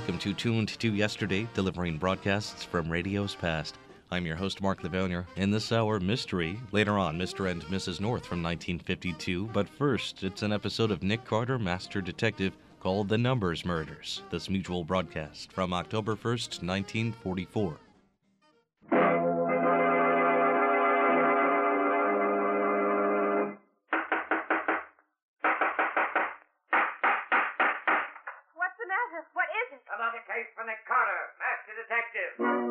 Welcome to Tuned to Yesterday, delivering broadcasts from radio's past. I'm your host, Mark Lavonier. In this hour, mystery. Later on, Mr. and Mrs. North from 1952. But first, it's an episode of Nick Carter, Master Detective, called The Numbers Murders. This mutual broadcast from October 1st, 1944. Another case for Nick Carter, Master Detective.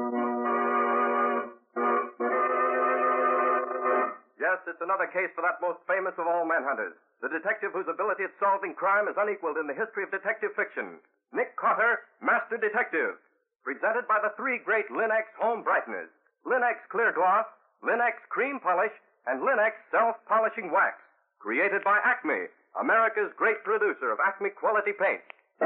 Yes, it's another case for that most famous of all manhunters, the detective whose ability at solving crime is unequaled in the history of detective fiction. Nick Carter, Master Detective. Presented by the three great Linx home brighteners. Linx Clear Gloss, Linx Cream Polish, and Linx Self-Polishing Wax. Created by Acme, America's great producer of Acme quality paint.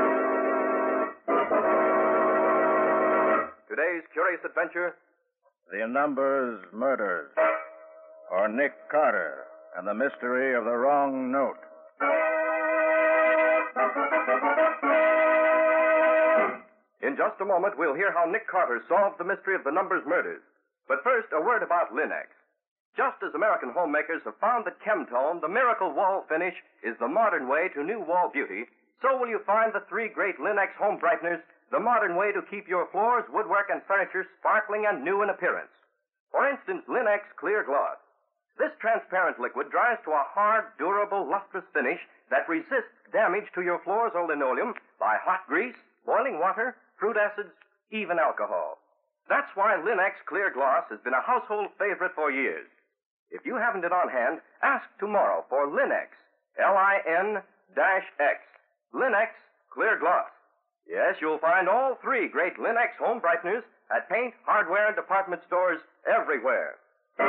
Today's curious adventure, The Numbers Murders, or Nick Carter and the Mystery of the Wrong Note. In just a moment, we'll hear how Nick Carter solved the mystery of the Numbers Murders. But first, a word about Linx. Just as American homemakers have found that Chemtone, the miracle wall finish, is the modern way to new wall beauty, so will you find the three great Linx home brighteners the modern way to keep your floors, woodwork, and furniture sparkling and new in appearance. For instance, Linx Clear Gloss. This transparent liquid dries to a hard, durable, lustrous finish that resists damage to your floors or linoleum by hot grease, boiling water, fruit acids, even alcohol. That's why Linx Clear Gloss has been a household favorite for years. If you haven't it on hand, ask tomorrow for Linx, L-I-N-X, Linx Clear Gloss. Yes, you'll find all three great Linx home brighteners at paint, hardware, and department stores everywhere.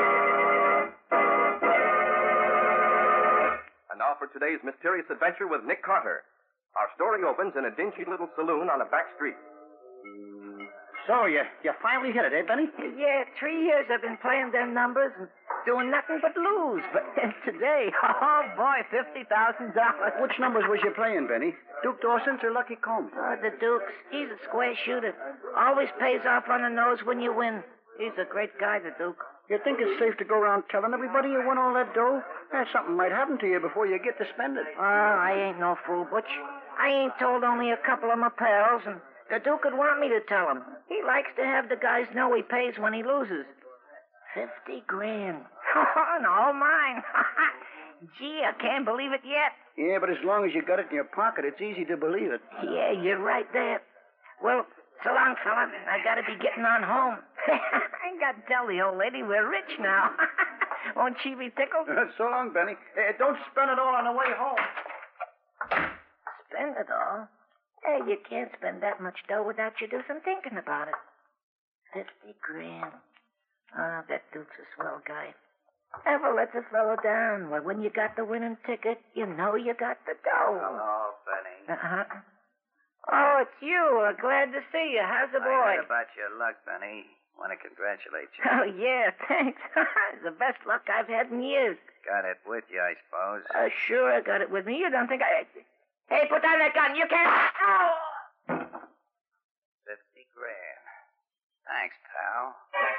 And now for today's mysterious adventure with Nick Carter. Our story opens in a dingy little saloon on a back street. So, you finally hit it, eh, Benny? Yeah, 3 years I've been playing them numbers and doing nothing but lose. But today, oh boy, $50,000. Which numbers was you playing, Benny? Duke Dawson's or Lucky Combs? The Duke's. He's a square shooter. Always pays off on the nose when you win. He's a great guy, the Duke. You think it's safe to go around telling everybody you won all that dough? Something might happen to you before you get to spend it. I ain't no fool, Butch. I ain't told only a couple of my pals, and the Duke would want me to tell him. He likes to have the guys know he pays when he loses. 50 grand. Oh, all mine. Gee, I can't believe it yet. Yeah, but as long as you got it in your pocket, it's easy to believe it. Yeah, you're right there. Well, so long, fella. I gotta be getting on home. I gotta tell the old lady we're rich now. Won't she be tickled? So long, Benny. Don't spend it all on the way home. Spend it all? Hey, you can't spend that much dough without you do some thinking about it. 50 grand. Oh, that Duke's a swell guy. Never lets a fellow down. Well, when you got the winning ticket, you know you got the dough. Hello, Benny. Uh-huh. Oh, it's you. Glad to see you. How's the boy? I heard about your luck, Benny. Want to congratulate you. Oh, yeah, thanks. It's the best luck I've had in years. Got it with you, I suppose. Sure, I got it with me. You don't think I... Hey, put down that gun. You can't... Oh! 50 grand. Thanks, pal.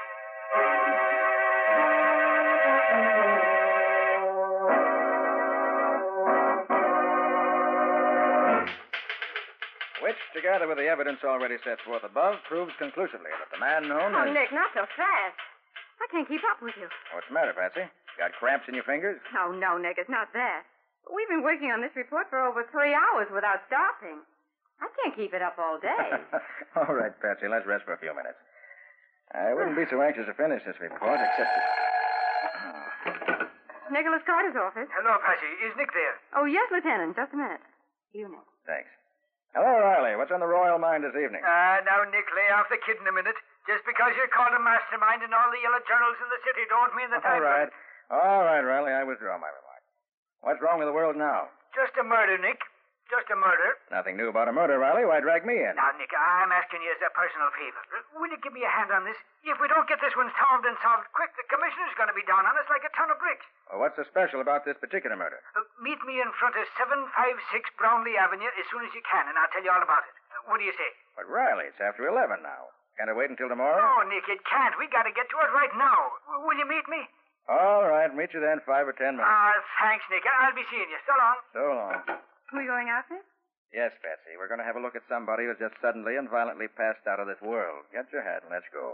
Which, together with the evidence already set forth above, proves conclusively that the man known Oh, as... Nick, not so fast. I can't keep up with you. What's the matter, Patsy? Got cramps in your fingers? Oh, no, Nick, it's not that. We've been working on this report for over 3 hours without stopping. I can't keep it up all day. All right, Patsy, let's rest for a few minutes. I wouldn't be so anxious to finish this report, except that... Nicholas Carter's office. Hello, Patsy. Is Nick there? Oh, yes, Lieutenant. Just a minute. You, Nick. Thanks. Hello, Riley. What's on the Royal Mind this evening? Now, Nick, lay off the kidding a minute. Just because you're called a mastermind in all the yellow journals in the city don't mean that All right. All right, Riley, I withdraw my remark. What's wrong with the world now? Just a murder, Nick. Just a murder. Nothing new about a murder, Riley. Why drag me in? Now, Nick, I'm asking you as a personal favor. Will you give me a hand on this? If we don't get this one solved and solved quick, the commissioner's going to be down on us like a ton of bricks. Well, what's so special about this particular murder? Meet me in front of 756 Brownlee Avenue as soon as you can, and I'll tell you all about it. What do you say? But, Riley, it's after 11 now. Can't it wait until tomorrow? No, Nick, it can't. We got to get to it right now. Will you meet me? All right, meet you then, 5 or 10 minutes. Thanks, Nick. I'll be seeing you. So long. So long. Who are you going out with? Yes, Patsy, we're going to have a look at somebody who's just suddenly and violently passed out of this world. Get your hat and let's go.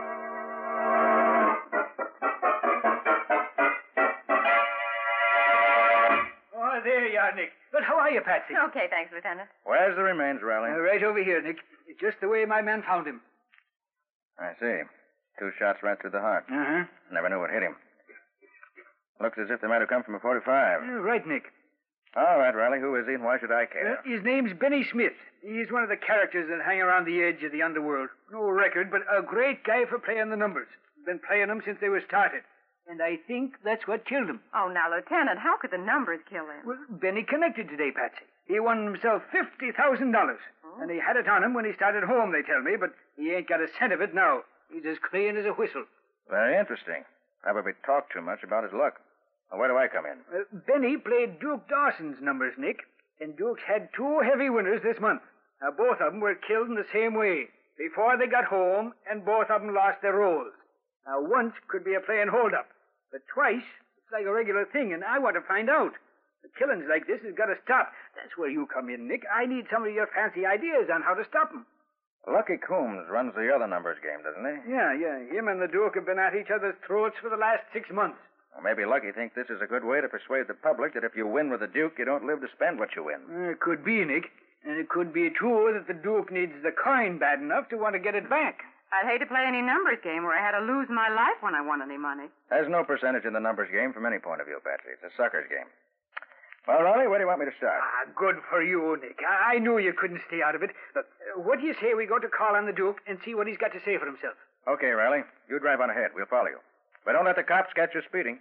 Oh, there you are, Nick. But how are you, Patsy? Okay, thanks, Lieutenant. Where's the remains, Riley? Right over here, Nick. Just the way my man found him. I see. 2 shots right through the heart. Uh-huh. Never knew what hit him. Looks as if they might have come from a 45. Right, Nick. All right, Riley, who is he and why should I care? His name's Benny Smith. He's one of the characters that hang around the edge of the underworld. No record, but a great guy for playing the numbers. Been playing them since they were started. And I think that's what killed him. Oh, now, Lieutenant, how could the numbers kill him? Well, Benny connected today, Patsy. He won himself $50,000. And he had it on him when he started home, they tell me, but he ain't got a cent of it now. He's as clean as a whistle. Very interesting. Probably talked too much about his luck. Well, where do I come in? Benny played Duke Dawson's numbers, Nick. And Duke's had 2 heavy winners this month. Now, both of them were killed in the same way. Before they got home, and both of them lost their rolls. Now, once could be a playing hold-up. But twice, it's like a regular thing, and I want to find out. The killings like this has got to stop. That's where you come in, Nick. I need some of your fancy ideas on how to stop them. Lucky Coombs runs the other numbers game, doesn't he? Yeah. Him and the Duke have been at each other's throats for the last 6 months. Well, maybe Lucky thinks this is a good way to persuade the public that if you win with the Duke, you don't live to spend what you win. It could be, Nick. And it could be, too, that the Duke needs the coin bad enough to want to get it back. I'd hate to play any numbers game where I had to lose my life when I won any money. There's no percentage in the numbers game from any point of view, Patsy. It's a sucker's game. Well, Riley, where do you want me to start? Good for you, Nick. I knew you couldn't stay out of it. Look, what do you say we go to call on the Duke and see what he's got to say for himself? Okay, Riley. You drive on ahead. We'll follow you. But don't let the cops catch you speeding.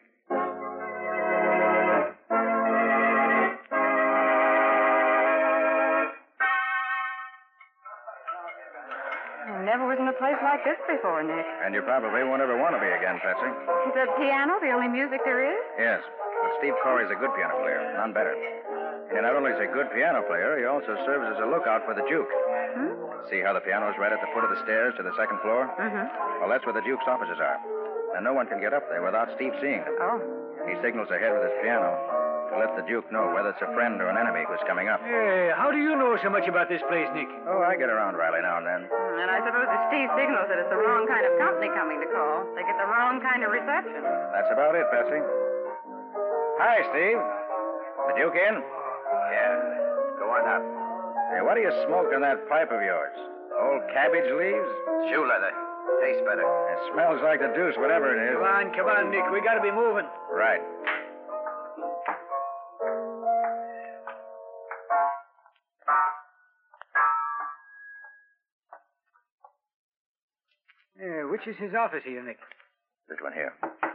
I never was in a place like this before, Nick. And you probably won't ever want to be again, Patsy. Is the piano the only music there is? Yes. But Steve Corey's a good piano player, none better. And not only is he a good piano player, he also serves as a lookout for the Duke. See how the piano's right at the foot of the stairs to the 2nd floor? Well, that's where the Duke's offices are. And no one can get up there without Steve seeing them. Oh. He signals ahead with his piano to let the Duke know whether it's a friend or an enemy who's coming up. Hey, how do you know so much about this place, Nick? Oh, I get around Riley now and then. And I suppose if Steve signals that it's the wrong kind of company coming to call, they get the wrong kind of reception. That's about it, Patsy. Hi, Steve. The Duke in? Yeah. Go on up. Hey, what do you smoke in that pipe of yours? Old cabbage leaves? Shoe leather. Tastes better. It smells like the deuce, whatever it is. Come on, Nick. We got to be moving. Right. Which is his office here, Nick? This one here.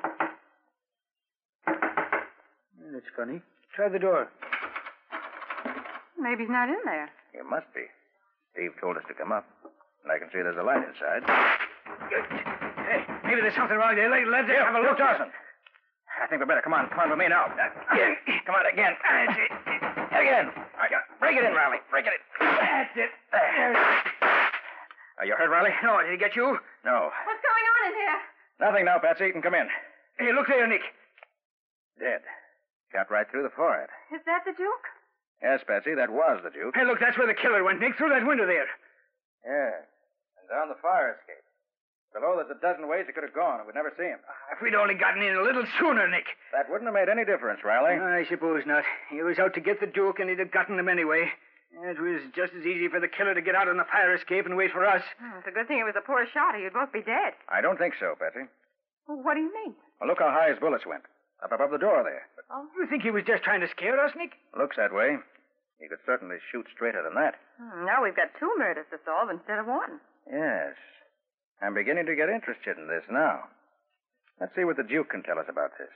That's funny. Try the door. Maybe he's not in there. He must be. Steve told us to come up. And I can see there's a light inside. Hey, maybe there's something wrong there. Let's have a look. Dawson. I think we better. Come on with me now. Come on, again. Again. Break it in, Riley. Break it in. That's it. Are you hurt, Riley? No, did he get you? No. What's going on in here? Nothing now, Patsy. You can come in. Hey, look there, Nick. Dead. Got right through the forehead. Is that the Duke? Yes, Patsy, that was the Duke. Hey, look, that's where the killer went, Nick, through that window there. Yeah. And down the fire escape. Below, there's a dozen ways he could have gone, and we'd never see him. If we'd only gotten in a little sooner, Nick. That wouldn't have made any difference, Riley. I suppose not. He was out to get the Duke, and he'd have gotten him anyway. It was just as easy for the killer to get out on the fire escape and wait for us. It's a good thing it was a poor shot, or you'd both be dead. I don't think so, Patsy. Well, what do you mean? Well, look how high his bullets went. Up above the door there. You think he was just trying to scare us, Nick? Looks that way. He could certainly shoot straighter than that. Now we've got 2 murders to solve instead of 1. Yes. I'm beginning to get interested in this now. Let's see what the Duke can tell us about this.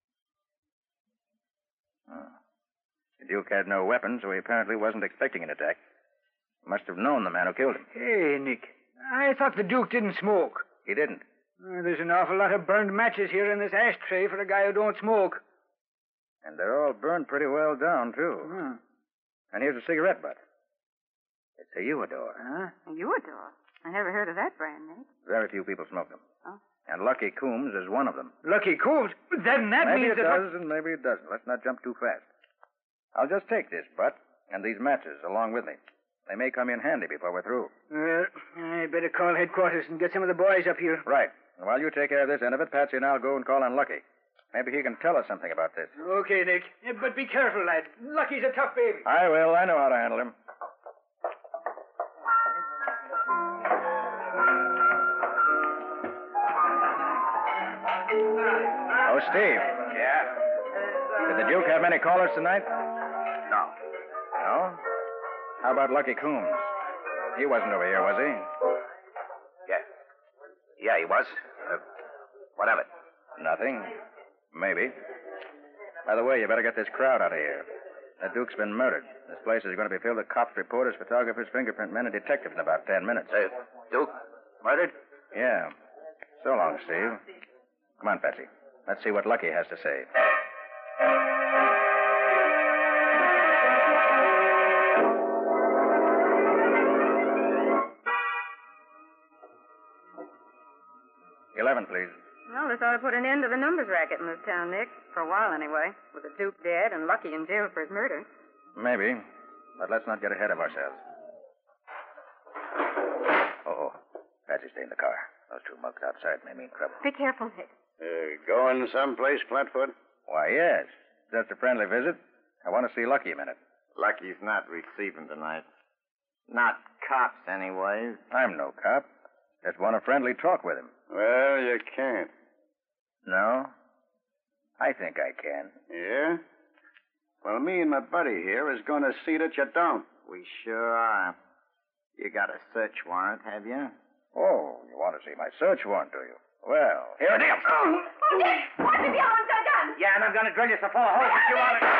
The Duke had no weapon, so he apparently wasn't expecting an attack. He must have known the man who killed him. Hey, Nick. I thought the Duke didn't smoke. He didn't. There's an awful lot of burned matches here in this ashtray for a guy who don't smoke. And they're all burned pretty well down, too. And here's a cigarette butt. It's a Uador. Huh? A Uador? I never heard of that brand, Nick. Very few people smoke them. Oh. And Lucky Coombs is one of them. Lucky Coombs? Then that Maybe means it that... does and maybe it doesn't. Let's not jump too fast. I'll just take this butt and these matches along with me. They may come in handy before we're through. Well, I'd better call headquarters and get some of the boys up here. Right. And while you take care of this end of it, Patsy and I'll go and call on Lucky. Maybe he can tell us something about this. Okay, Nick. But be careful, lad. Lucky's a tough baby. I will. I know how to handle him. Oh, Steve. Yeah? Did the Duke have many callers tonight? No. No? How about Lucky Coombs? He wasn't over here, was he? Yeah. Yeah, he was. What of it? Nothing. Maybe. By the way, you better get this crowd out of here. The Duke's been murdered. This place is going to be filled with cops, reporters, photographers, fingerprint men, and detectives in about 10 minutes. Duke? Murdered? Yeah. So long, Steve. Come on, Patsy. Let's see what Lucky has to say. $11, please. Well, this ought to put an end to the numbers racket in this town, Nick. For a while, anyway. With the Duke dead and Lucky in jail for his murder. Maybe. But let's not get ahead of ourselves. Oh, Patsy, stay in the car. Those two mugs outside may mean trouble. Be careful, Nick. Going someplace, Flatfoot? Why, yes. Just a friendly visit. I want to see Lucky a minute. Lucky's not receiving tonight. Not cops, anyways. I'm no cop. Just want a friendly talk with him. Well, you can't. No? I think I can. Yeah? Well, me and my buddy here is going to see that you don't. We sure are. You got a search warrant, have you? Oh, you want to see my search warrant, do you? Well, here it is. Oh, Nick! Watch it, the one's gun! Yeah, and I'm going to drill you so full of holes that you want to...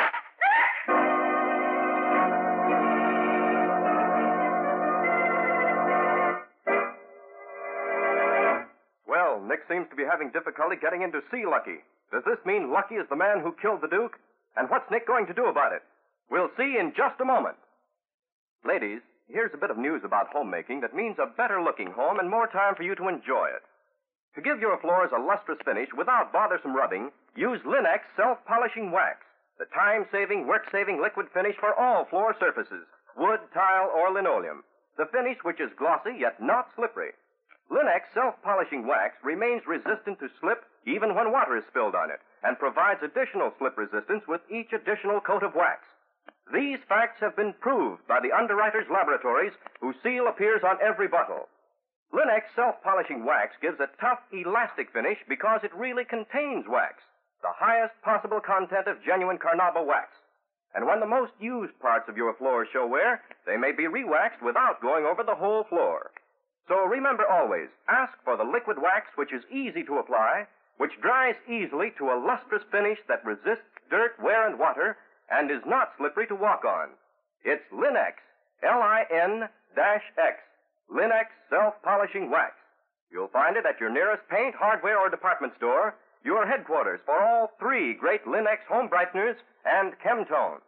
Well, Nick seems to be having difficulty getting in to see Lucky. Does this mean Lucky is the man who killed the Duke? And what's Nick going to do about it? We'll see in just a moment. Ladies, here's a bit of news about homemaking that means a better-looking home and more time for you to enjoy it. To give your floors a lustrous finish without bothersome rubbing, use Linex Self-Polishing Wax, the time-saving, work-saving liquid finish for all floor surfaces, wood, tile, or linoleum. The finish which is glossy yet not slippery. Linex Self-Polishing Wax remains resistant to slip even when water is spilled on it and provides additional slip resistance with each additional coat of wax. These facts have been proved by the underwriters' laboratories whose seal appears on every bottle. Linex Self-Polishing Wax gives a tough, elastic finish because it really contains wax, the highest possible content of genuine carnauba wax. And when the most used parts of your floor show wear, they may be re-waxed without going over the whole floor. So remember always, ask for the liquid wax which is easy to apply, which dries easily to a lustrous finish that resists dirt, wear, and water, and is not slippery to walk on. It's Linex, L-I-N-X, Linex Self-Polishing Wax. You'll find it at your nearest paint, hardware, or department store, your headquarters for all three great Linex home brighteners and Chemtone.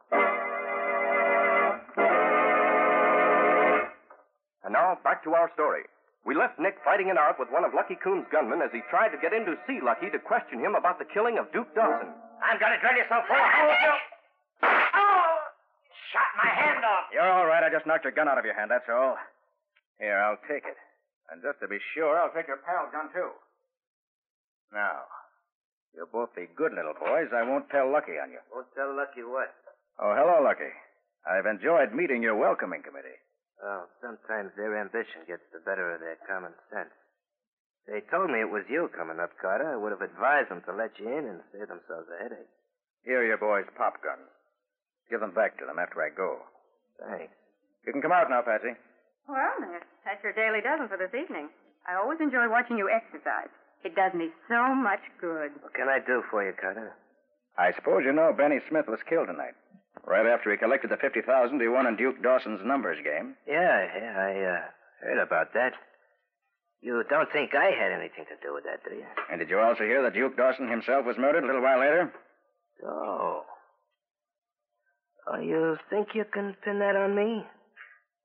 And now, back to our story. We left Nick fighting it out with one of Lucky Coombs' gunmen as he tried to get in to see Lucky to question him about the killing of Duke Dawson. I'm going to drill you so full of holes you... Oh! Shot my hand off. You're all right. I just knocked your gun out of your hand, that's all. Here, I'll take it. And just to be sure, I'll take your pal's gun, too. Now, you'll both be good little boys. I won't tell Lucky on you. Won't tell Lucky what? Oh, hello, Lucky. I've enjoyed meeting your welcoming committee. Well, sometimes their ambition gets the better of their common sense. They told me it was you coming up, Carter. I would have advised them to let you in and save themselves a headache. Here are your boys' pop guns. Give them back to them after I go. Thanks. You can come out now, Patsy. Well, Nick, that's your daily dozen for this evening. I always enjoy watching you exercise. It does me so much good. What can I do for you, Carter? I suppose you know Benny Smith was killed tonight. Right after he collected the $50,000 he won in Duke Dawson's numbers game. Yeah, I heard about that. You don't think I had anything to do with that, do you? And did you also hear that Duke Dawson himself was murdered a little while later? Oh, you think you can pin that on me?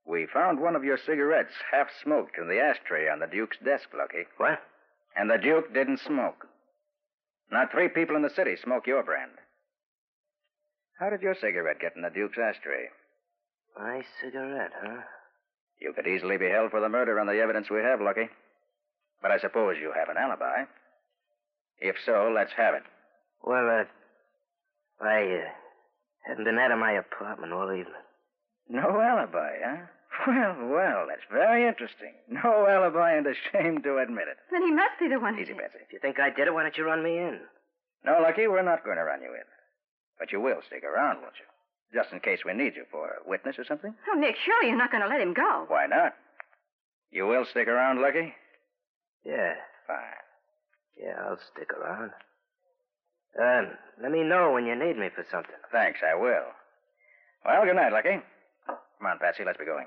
We found one of your cigarettes half smoked in the ashtray on the Duke's desk, Lucky. What? And the Duke didn't smoke. Not 3 people in the city smoke your brand. How did your cigarette get in the Duke's ashtray? My cigarette, huh? You could easily be held for the murder on the evidence we have, Lucky. But I suppose you have an alibi. If so, let's have it. Well, I haven't been out of my apartment all evening. No alibi, huh? Well, that's very interesting. No alibi and ashamed to admit it. Then he must be the one who Easy, did. Betsy. If you think I did it, why don't you run me in? No, Lucky, we're not going to run you in. But you will stick around, won't you? Just in case we need you for a witness or something? Oh, Nick, surely you're not going to let him go. Why not? You will stick around, Lucky? Yeah. Fine. Yeah, I'll stick around. Let me know when you need me for something. Thanks, I will. Well, good night, Lucky. Come on, Patsy, let's be going.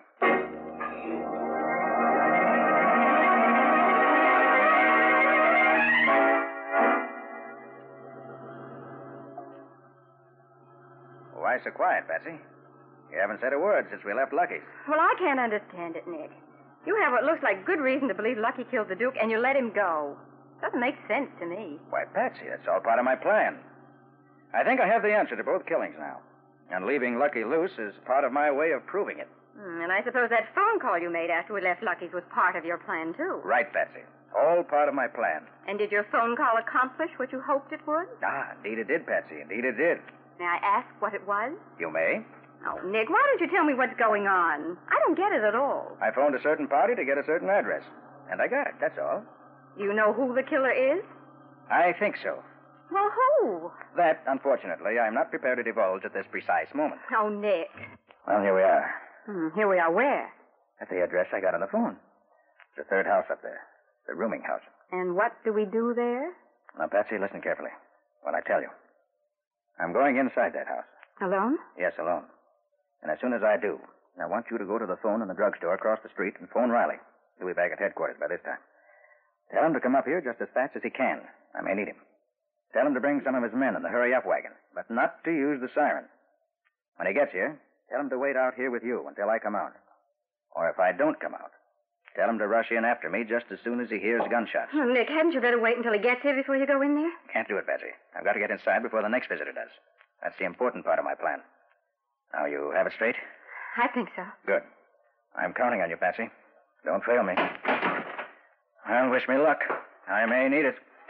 Why so quiet, Patsy? You haven't said a word since we left Lucky's. Well, I can't understand it, Nick. You have what looks like good reason to believe Lucky killed the Duke, and you let him go. Doesn't make sense to me. Why, Patsy, that's all part of my plan. I think I have the answer to both killings now. And leaving Lucky loose is part of my way of proving it. And I suppose that phone call you made after we left Lucky's was part of your plan, too. Right, Patsy. All part of my plan. And did your phone call accomplish what you hoped it would? Ah, indeed it did, Patsy. Indeed it did. May I ask what it was? You may. Oh, Nick, why don't you tell me what's going on? I don't get it at all. I phoned a certain party to get a certain address. And I got it, that's all. Do you know who the killer is? I think so. Well, who? That, unfortunately, I'm not prepared to divulge at this precise moment. Oh, Nick. Well, here we are. Here we are. Where? At the address I got on the phone. The 3rd house up there. The rooming house. And what do we do there? Now, Patsy, listen carefully when I tell you. I'm going inside that house. Alone? Yes, alone. And as soon as I do, I want you to go to the phone in the drugstore across the street and phone Riley. He'll be back at headquarters by this time. Tell him to come up here just as fast as he can. I may need him. Tell him to bring some of his men in the hurry-up wagon, but not to use the siren. When he gets here, tell him to wait out here with you until I come out. Or if I don't come out, tell him to rush in after me just as soon as he hears gunshots. Oh, Nick, hadn't you better wait until he gets here before you go in there? Can't do it, Patsy. I've got to get inside before the next visitor does. That's the important part of my plan. Now, you have it straight? I think so. Good. I'm counting on you, Patsy. Don't fail me. Well, wish me luck. I may need it.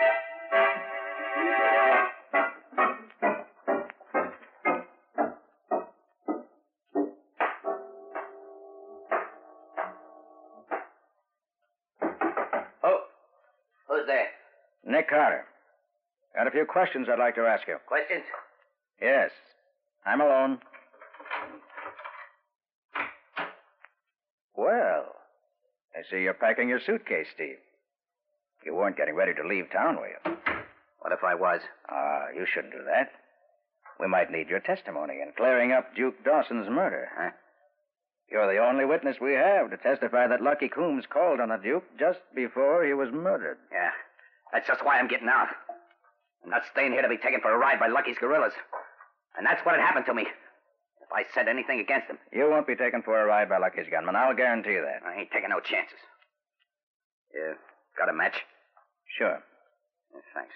Who's there? Nick Carter. Got a few questions I'd like to ask you. Questions? Yes. I'm alone. Well, I see you're packing your suitcase, Steve. You weren't getting ready to leave town, were you? What if I was? You shouldn't do that. We might need your testimony in clearing up Duke Dawson's murder. Huh? You're the only witness we have to testify that Lucky Coombs called on the Duke just before he was murdered. Yeah. That's just why I'm getting out. I'm not staying here to be taken for a ride by Lucky's guerrillas. And that's what had happened to me. If I said anything against him. You won't be taken for a ride by Lucky's gunman. I'll guarantee that. I ain't taking no chances. Yeah. Got a match? Sure. Yeah, thanks.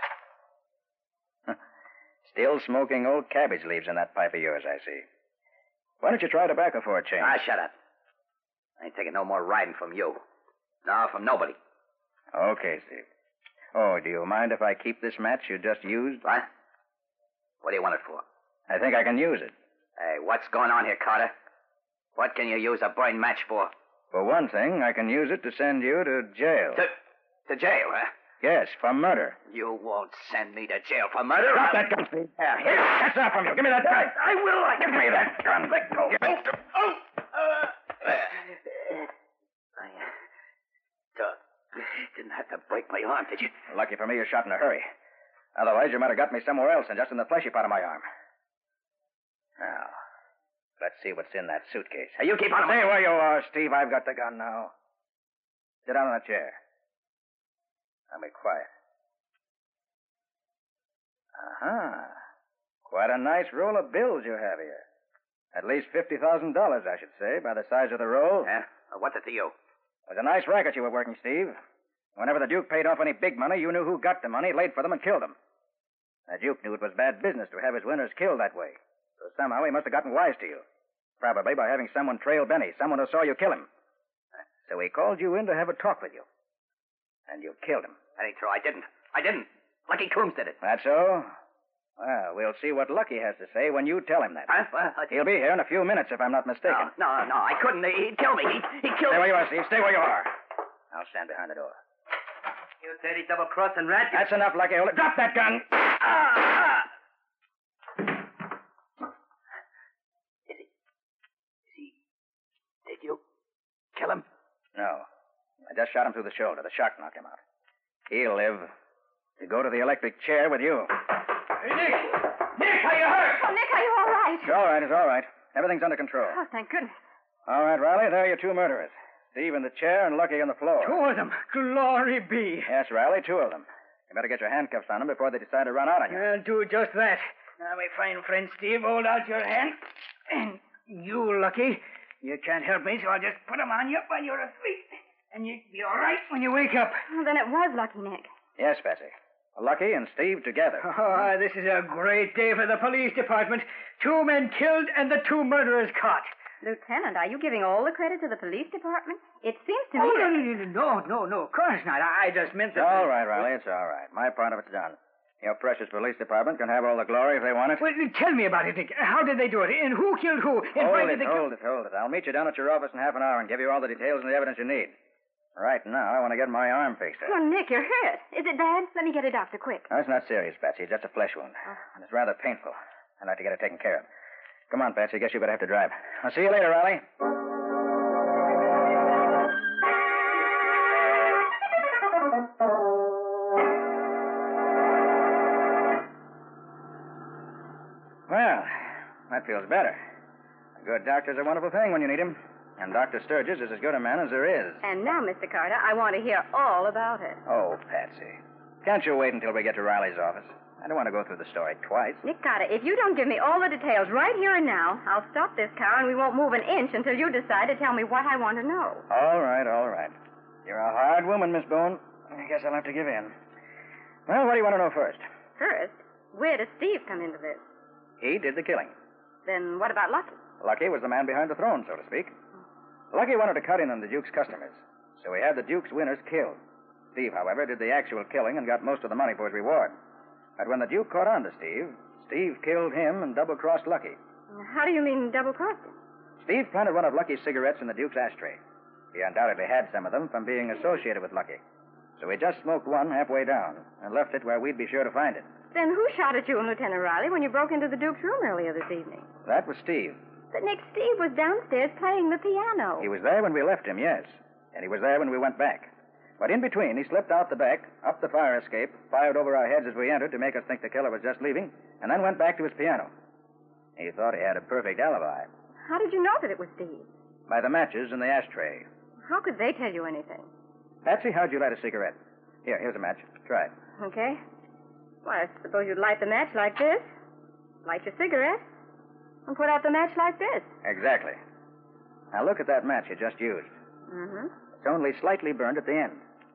Still smoking old cabbage leaves in that pipe of yours, I see. Why don't you try tobacco for a change? Shut up. I ain't taking no more riding from you. No, from nobody. Okay, Steve. Oh, do you mind if I keep this match you just used? What? What do you want it for? I think I can use it. Hey, what's going on here, Carter? What can you use a burn match for? For one thing, I can use it to send you to jail. To jail, huh? Yes, for murder. You won't send me to jail for murder. Drop that gun, Steve. Here. That's enough from you. Give me that gun. I will. Give me that gun. Let go. Give it. Didn't have to break my arm, did you? Lucky for me you shot in a hurry. Otherwise, you might have got me somewhere else and just in the fleshy part of my arm. Now, let's see what's in that suitcase. Hey, you keep on. Stay where you are, Steve. I've got the gun now. Sit down on a chair. Now be quiet. Uh-huh. Quite a nice roll of bills you have here. At least $50,000, I should say, by the size of the roll. Yeah? What's it to you? It was a nice racket you were working, Steve. Whenever the Duke paid off any big money, you knew who got the money, laid for them, and killed them. The Duke knew it was bad business to have his winners killed that way. So somehow he must have gotten wise to you. Probably by having someone trail Benny, someone who saw you kill him. So he called you in to have a talk with you. And you killed him. That ain't true. I didn't. Lucky Coombs did it. That's so? Well, we'll see what Lucky has to say when you tell him that. He'll be here in a few minutes, if I'm not mistaken. No, I couldn't. He'd kill me. He killed Stay me. where you are, Steve. Stay where you are. I'll stand behind the door. You dirty double-crossing rat. That's enough, Lucky. Drop that gun! Did you kill him? No. I just shot him through the shoulder. The shock knocked him out. He'll live to go to the electric chair with you. Hey, Nick! Nick, are you hurt? Oh, Nick, are you all right? It's all right. It's all right. Everything's under control. Oh, thank goodness. All right, Riley. There are your two murderers. Steve in the chair and Lucky on the floor. Two of them. Glory be. Yes, Riley, two of them. You better get your handcuffs on them before they decide to run out on you. I'll do just that. Now, my fine friend Steve, hold out your hand. And you, Lucky, you can't help me, so I'll just put them on you while you're asleep. And you'll be all right when you wake up. Well, then it was Lucky, Nick. Yes, Patsy. Lucky and Steve together. Oh, this is a great day for the police department. Two men killed and the two murderers caught. Lieutenant, are you giving all the credit to the police department? It seems to me Oh, that... no, of course not. I just meant that... It's all right, Riley. It's all right. My part of it's done. Your precious police department can have all the glory if they want it. Well, tell me about it, Nick. How did they do it? And who killed who? And why did they... Hold it. I'll meet you down at your office in half an hour and give you all the details and the evidence you need. Right now, I want to get my arm fixed up. Oh, Nick, you're hurt. Is it bad? Let me get a doctor quick. No, it's not serious, Patsy. It's just a flesh wound. And it's rather painful. I'd like to get it taken care of. Come on, Patsy. Guess you better have to drive. I'll see you later, Riley. Well, that feels better. A good doctor's a wonderful thing when you need him. And Dr. Sturgis is as good a man as there is. And now, Mr. Carter, I want to hear all about it. Oh, Patsy. Can't you wait until we get to Riley's office? I don't want to go through the story twice. Nick Carter, if you don't give me all the details right here and now, I'll stop this car and we won't move an inch until you decide to tell me what I want to know. All right. You're a hard woman, Miss Boone. I guess I'll have to give in. Well, what do you want to know first? First, where does Steve come into this? He did the killing. Then what about Lucky? Lucky was the man behind the throne, so to speak. Lucky wanted to cut in on the Duke's customers, so he had the Duke's winners killed. Steve, however, did the actual killing and got most of the money for his reward. But when the Duke caught on to Steve killed him and double-crossed Lucky. How do you mean double-crossed him? Steve planted one of Lucky's cigarettes in the Duke's ashtray. He undoubtedly had some of them from being associated with Lucky. So he just smoked one halfway down and left it where we'd be sure to find it. Then who shot at you and Lieutenant Riley when you broke into the Duke's room earlier this evening? That was Steve. But Nick, Steve was downstairs playing the piano. He was there when we left him, yes. And he was there when we went back. But in between, he slipped out the back, up the fire escape, fired over our heads as we entered to make us think the killer was just leaving, and then went back to his piano. He thought he had a perfect alibi. How did you know that it was Steve? By the matches in the ashtray. How could they tell you anything? Patsy, how'd you light a cigarette? Here's a match. Try it. Okay. Why, I suppose you'd light the match like this, light your cigarette, and put out the match like this. Exactly. Now look at that match you just used. Mm-hmm. It's only slightly burned at the end.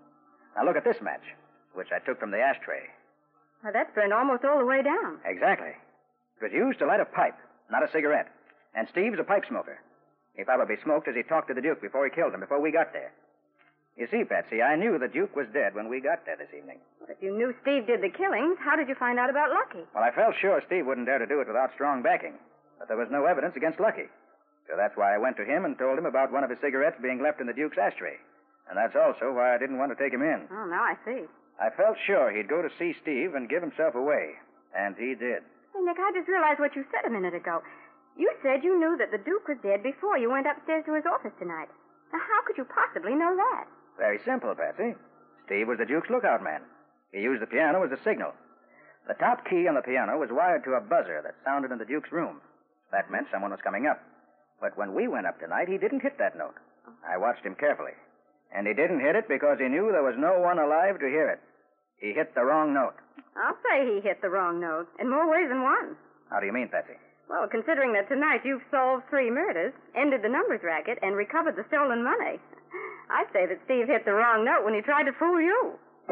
Now look at this match, which I took from the ashtray. Well, that's burned almost all the way down. Exactly. It was used to light a pipe, not a cigarette. And Steve's a pipe smoker. He probably smoked as he talked to the Duke before he killed him, before we got there. You see, Patsy, I knew the Duke was dead when we got there this evening. Well, if you knew Steve did the killings, how did you find out about Lucky? Well, I felt sure Steve wouldn't dare to do it without strong backing. But there was no evidence against Lucky. So that's why I went to him and told him about one of his cigarettes being left in the Duke's ashtray. And that's also why I didn't want to take him in. Oh, now I see. I felt sure he'd go to see Steve and give himself away. And he did. Hey, Nick, I just realized what you said a minute ago. You said you knew that the Duke was dead before you went upstairs to his office tonight. Now, how could you possibly know that? Very simple, Patsy. Steve was the Duke's lookout man. He used the piano as a signal. The top key on the piano was wired to a buzzer that sounded in the Duke's room. That meant someone was coming up. But when we went up tonight, he didn't hit that note. I watched him carefully. And he didn't hit it because he knew there was no one alive to hear it. He hit the wrong note. I'll say he hit the wrong note, in more ways than one. How do you mean, Patsy? Well, considering that tonight you've solved 3 murders, ended the numbers racket, and recovered the stolen money, I'd say that Steve hit the wrong note when he tried to fool you.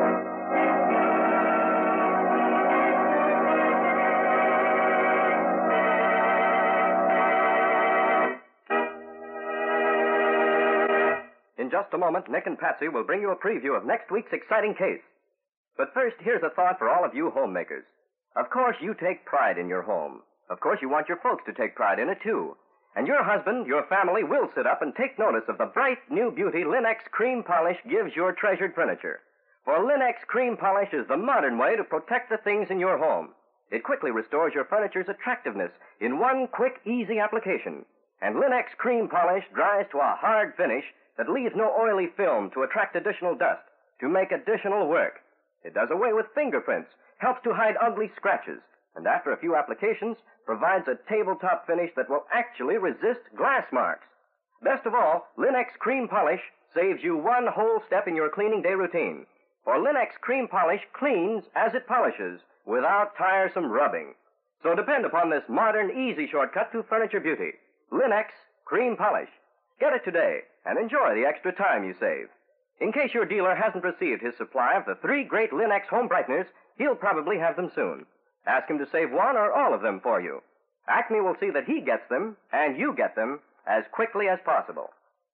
In just a moment, Nick and Patsy will bring you a preview of next week's exciting case. But first, here's a thought for all of you homemakers. Of course, you take pride in your home. Of course, you want your folks to take pride in it, too. And your husband, your family, will sit up and take notice of the bright new beauty Linex cream polish gives your treasured furniture. For Linex cream polish is the modern way to protect the things in your home. It quickly restores your furniture's attractiveness in one quick, easy application. And Linex cream polish dries to a hard finish that leaves no oily film to attract additional dust, to make additional work. It does away with fingerprints, helps to hide ugly scratches, and after a few applications, provides a tabletop finish that will actually resist glass marks. Best of all, Linex cream polish saves you one whole step in your cleaning day routine. For Linex cream polish cleans as it polishes, without tiresome rubbing. So depend upon this modern, easy shortcut to furniture beauty. Linex cream polish. Get it today and enjoy the extra time you save. In case your dealer hasn't received his supply of the 3 great Linex home brighteners, he'll probably have them soon. Ask him to save one or all of them for you. Acme will see that he gets them, and you get them, as quickly as possible.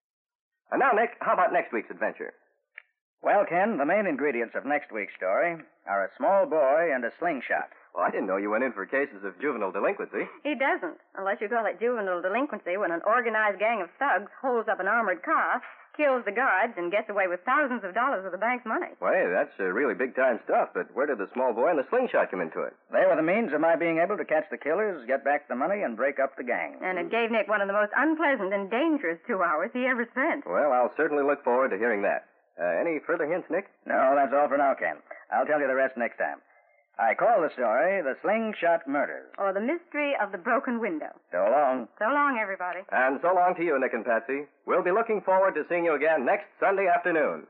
And now, Nick, how about next week's adventure? Well, Ken, the main ingredients of next week's story are a small boy and a slingshot. Well, I didn't know you went in for cases of juvenile delinquency. He doesn't, unless you call it juvenile delinquency when an organized gang of thugs holds up an armored car, kills the guards, and gets away with thousands of dollars of the bank's money. Well, hey, that's really big-time stuff, but where did the small boy and the slingshot come into it? They were the means of my being able to catch the killers, get back the money, and break up the gang. And it gave Nick one of the most unpleasant and dangerous 2 hours he ever spent. Well, I'll certainly look forward to hearing that. Any further hints, Nick? No, that's all for now, Ken. I'll tell you the rest next time. I call the story The Slingshot Murders. Or The Mystery of the Broken Window. So long. So long, everybody. And so long to you, Nick and Patsy. We'll be looking forward to seeing you again next Sunday afternoon.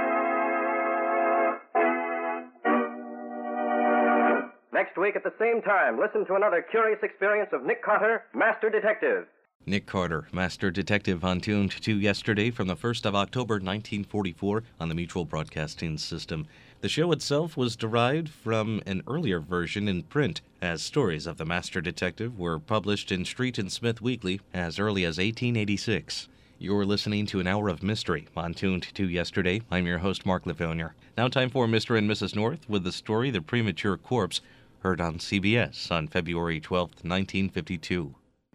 Next week at the same time, listen to another curious experience of Nick Carter, Master Detective. Nick Carter, Master Detective, on Tuned to Yesterday from the 1st of October 1944 on the Mutual Broadcasting System. The show itself was derived from an earlier version in print, as stories of the Master Detective were published in Street and Smith Weekly as early as 1886. You're listening to an hour of mystery on Tuned to Yesterday. I'm your host, Mark Lefevre. Now time for Mr. and Mrs. North with the story The Premature Corpse, heard on CBS on February 12, 1952.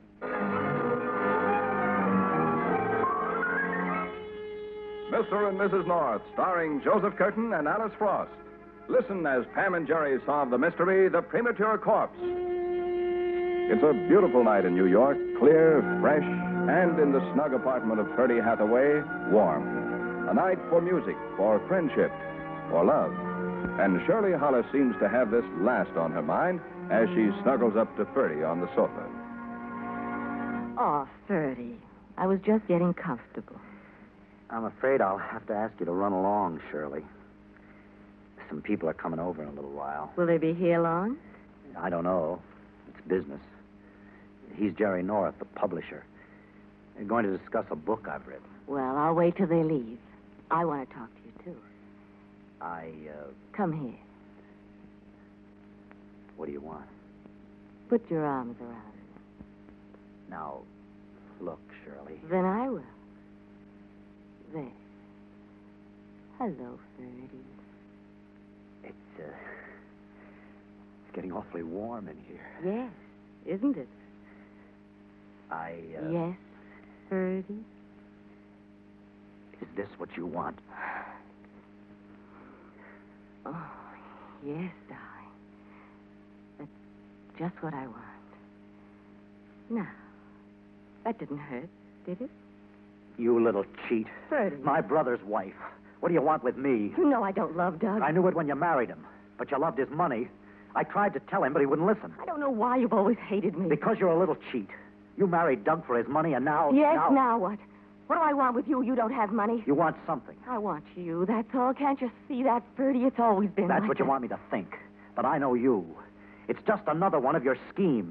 Mr. and Mrs. North, starring Joseph Curtin and Alice Frost. Listen as Pam and Jerry solve the mystery, The Premature Corpse. It's a beautiful night in New York, clear, fresh, and in the snug apartment of Ferdy Hathaway, warm. A night for music, for friendship, for love. And Shirley Hollis seems to have this last on her mind as she snuggles up to Ferdy on the sofa. Oh, Ferdy, I was just getting comfortable. I'm afraid I'll have to ask you to run along, Shirley. Some people are coming over in a little while. Will they be here long? I don't know. It's business. He's Jerry North, the publisher. They're going to discuss a book I've written. Well, I'll wait till they leave. I want to talk to you, too. Come here. What do you want? Put your arms around me. Now, look, Shirley. Then I will. There. Hello, Ferdy. It's getting awfully warm in here. Yes, isn't it? Yes, Ferdy? Is this what you want? Oh, yes, darling. That's just what I want. Now, that didn't hurt, did it? You little cheat. Ferdy. My brother's wife. What do you want with me? You know I don't love Doug. I knew it when you married him, but you loved his money. I tried to tell him, but he wouldn't listen. I don't know why you've always hated me. Because you're a little cheat. You married Doug for his money, and now... Yes, now what? What do I want with you? You don't have money. You want something. I want you, that's all. Can't you see that, Ferdy? It's always been That's like what you want me to think. But I know you. It's just another one of your schemes.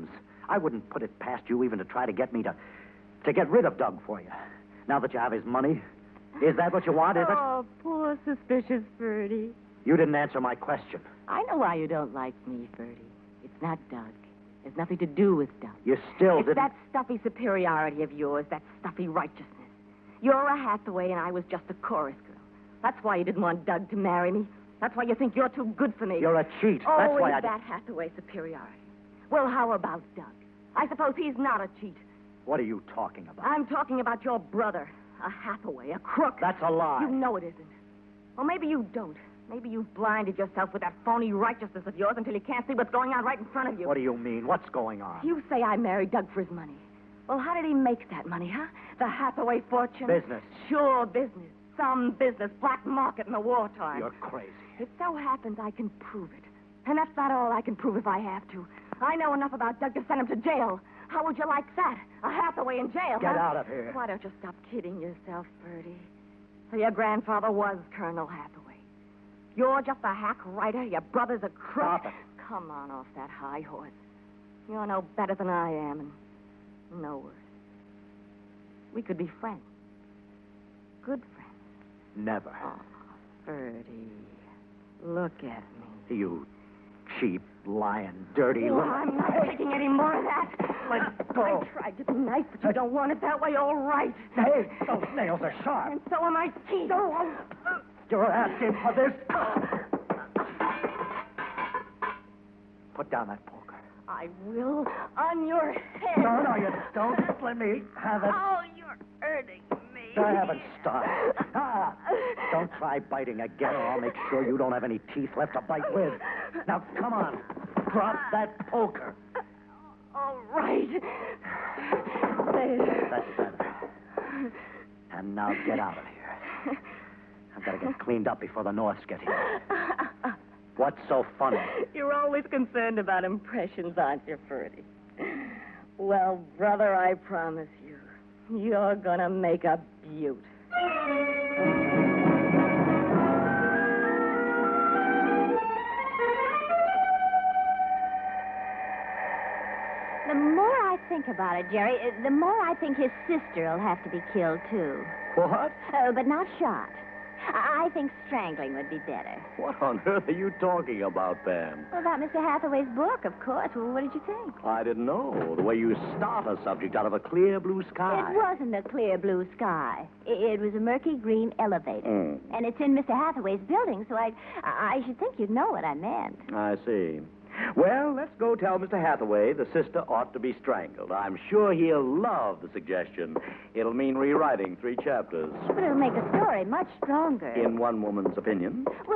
I wouldn't put it past you even to try to get me to get rid of Doug for you. Now that you have his money. Is that what you want, is it? Oh, poor suspicious Ferdy. You didn't answer my question. I know why you don't like me, Ferdy. It's not Doug. It's nothing to do with Doug. You still It's didn't... that stuffy superiority of yours, that stuffy righteousness. You're a Hathaway and I was just a chorus girl. That's why you didn't want Doug to marry me. That's why you think you're too good for me. You're a cheat. Oh, That's why is that Hathaway superiority? Well, how about Doug? I suppose he's not a cheat. What are you talking about? I'm talking about your brother, a Hathaway, a crook. That's a lie. You know it isn't. Or maybe you don't. Maybe you've blinded yourself with that phony righteousness of yours until you can't see what's going on right in front of you. What do you mean? What's going on? You say I married Doug for his money. Well, how did he make that money, huh? The Hathaway fortune? Business. Sure, business. Some business. Black market in the wartime. You're crazy. It so happens I can prove it. And that's not all I can prove if I have to. I know enough about Doug to send him to jail. How would you like that? A Hathaway in jail, Get huh? out of here. Why don't you stop kidding yourself, Bertie? So your grandfather was Colonel Hathaway. You're just a hack writer. Your brother's a crook. Stop it. Come on off that high horse. You're no better than I am, and no worse. We could be friends. Good friends. Never. Oh, Bertie, look at me. You cheap, lying, dirty... Oh, I'm not taking any more of that. Let go. I tried to be nice, but you don't want it that way. All right. Hey, those nails are sharp. And so are my teeth. You're asking for this. Put down that poker. I will on your head. No, you don't. Let me have it. Oh, you're hurting me. I haven't started. Don't try biting again, or I'll make sure you don't have any teeth left to bite with. Now, come on. Drop that poker. All right. There. That's better. And now get out of here. I've got to get cleaned up before the Norths get here. What's so funny? You're always concerned about impressions, aren't you, Ferdy? Well, brother, I promise you, you're gonna make a beaut. The more I think about it, Jerry, the more I think his sister will have to be killed, too. What? But not shot. I think strangling would be better. What on earth are you talking about, Pam? Well, about Mr. Hathaway's book, of course. Well, what did you think? I didn't know. The way you start a subject out of a clear blue sky. It wasn't a clear blue sky. It was a murky green elevator. And it's in Mr. Hathaway's building, so I should think you'd know what I meant. I see. Well, let's go tell Mr. Hathaway the sister ought to be strangled. I'm sure he'll love the suggestion. It'll mean rewriting 3 chapters. But it'll make the story much stronger. In one woman's opinion. Well,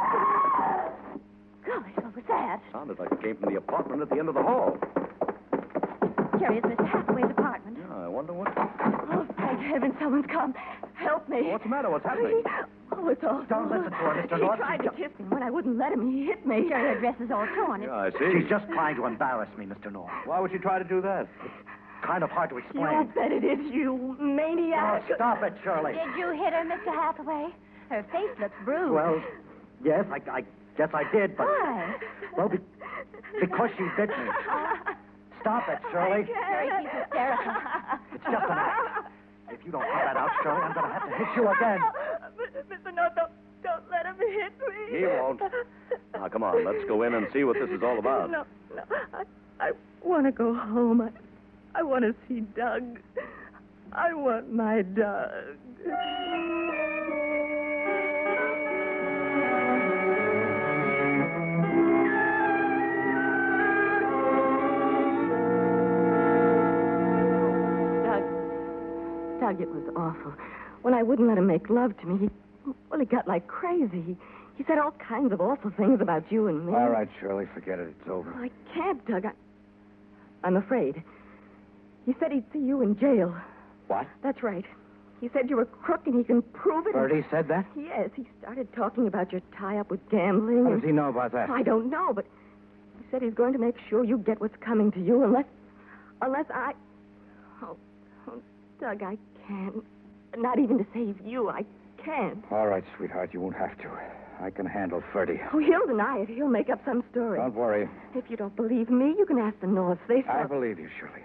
Golly, what was that? Sounded like it came from the apartment at the end of the hall. Jerry, it's Mr. Hathaway's apartment. Yeah, I wonder what... Oh, thank heaven someone's come. Help me. What's the matter? What's happening? Oh, it's awful. Don't listen to her, Mr. North. He tried to kiss me. When I wouldn't let him, he hit me. Jerry, her dress is all torn. Yeah, I see. She's just trying to embarrass me, Mr. North. Why would she try to do that? Kind of hard to You explain. bet it is, you maniac. Oh, stop it, Shirley. Did you hit her, Mr. Hathaway? Her face looks bruised. Well, yes, I guess I did, but... Why? Well, because she bit me. Stop it, Shirley. Jerry, she's hysterical. It's just an act. If you don't cut that out, Shirley, I'm going to have to hit you again. Mr. North, don't let him hit me. He won't. Now, come on, let's go in and see what this is all about. No. I want to go home. I want to see Doug. I want my Doug. Doug, it was awful. When I wouldn't let him make love to me, he got like crazy. He said all kinds of awful things about you and me. All right, Shirley, forget it. It's over. I can't, Doug. I'm afraid. He said he'd see you in jail. What? That's right. He said you were a crook and he can prove it. Bertie said that? Yes, he started talking about your tie-up with gambling. How does he know about that? I don't know, but he said he's going to make sure you get what's coming to you unless I... Oh, Doug, I can't. Not even to save you, I can't. All right, sweetheart, you won't have to. I can handle Ferdy. Oh, he'll deny it. He'll make up some story. Don't worry. If you don't believe me, you can ask the Norths. They saw... I believe you, Shirley.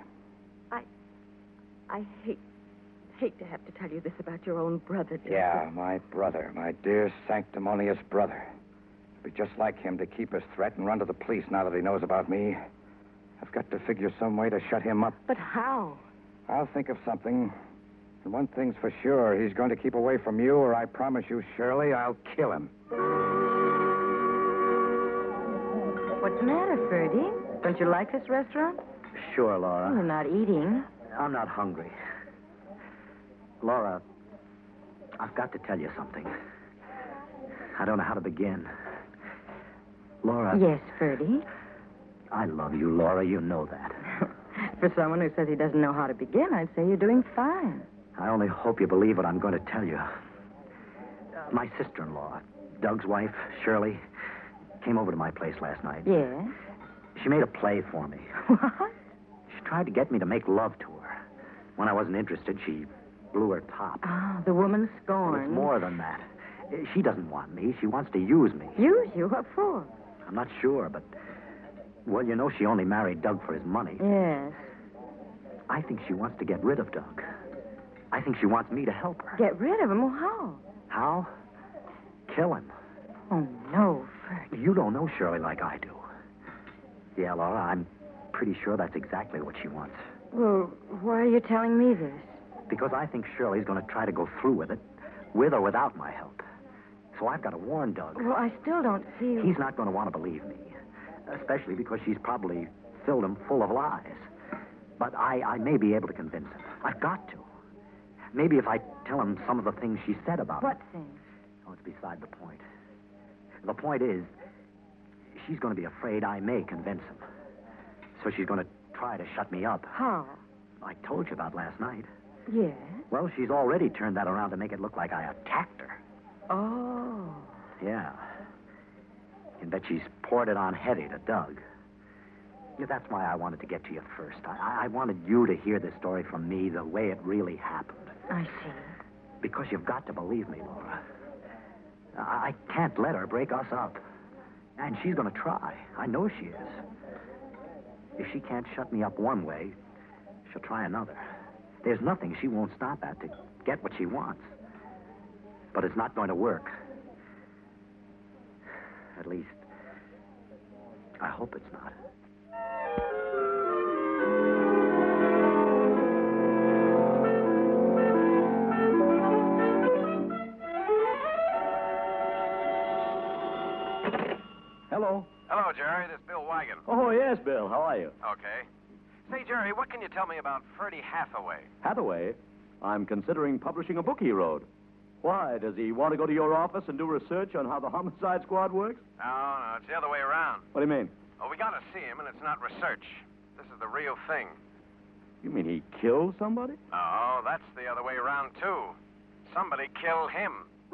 I hate to have to tell you this about your own brother, Joseph. Yeah, my brother. My dear, sanctimonious brother. It'd be just like him to keep his threat and run to the police now that he knows about me. I've got to figure some way to shut him up. But how? I'll think of something. And one thing's for sure. He's going to keep away from you, or I promise you, Shirley, I'll kill him. What's the matter, Ferdy? Don't you like this restaurant? Sure, Laura. You're not eating. I'm not hungry. Laura, I've got to tell you something. I don't know how to begin. Laura. Yes, Ferdy. I love you, Laura. You know that. For someone who says he doesn't know how to begin, I'd say you're doing fine. I only hope you believe what I'm going to tell you. My sister-in-law, Doug's wife, Shirley, came over to my place last night. Yes? She made a play for me. What? She tried to get me to make love to her. When I wasn't interested, she blew her top. Oh, the woman scorned. Well, it's more than that. She doesn't want me. She wants to use me. Use you? What for? I'm not sure, but... Well, you know she only married Doug for his money. Yes. I think she wants to get rid of Doug. I think she wants me to help her. Get rid of him? Well, how? How? Kill him. Oh, no, Ferdy. You don't know Shirley like I do. Yeah, Laura, I'm pretty sure that's exactly what she wants. Well, why are you telling me this? Because I think Shirley's going to try to go through with it, with or without my help. So I've got to warn Doug. Well, I still don't see... He's not going to want to believe me, especially because she's probably filled him full of lies. But I may be able to convince him. I've got to. Maybe if I tell him some of the things she said about What him. things? Oh, it's beside the point. The point is, she's going to be afraid I may convince him. So she's going to try to shut me up. How? I told you about last night. Yes? Well, she's already turned that around to make it look like I attacked her. Oh. Yeah. And that she's poured it on heavy to Doug. Yeah, that's why I wanted to get to you first. I wanted you to hear this story from me the way it really happened. I see. Because you've got to believe me, Laura. I can't let her break us up. And she's going to try. I know she is. If she can't shut me up one way, she'll try another. There's nothing she won't stop at to get what she wants. But it's not going to work. At least, I hope it's not. Hello. Hello, Jerry. This is Bill Wagon. Oh, yes, Bill. How are you? Okay. Say, Jerry, what can you tell me about Ferdy Hathaway? Hathaway? I'm considering publishing a book he wrote. Why? Does he want to go to your office and do research on how the homicide squad works? No, it's the other way around. What do you mean? Oh, we got to see him, and it's not research. This is the real thing. You mean he killed somebody? Oh, that's the other way around, too. Somebody killed him.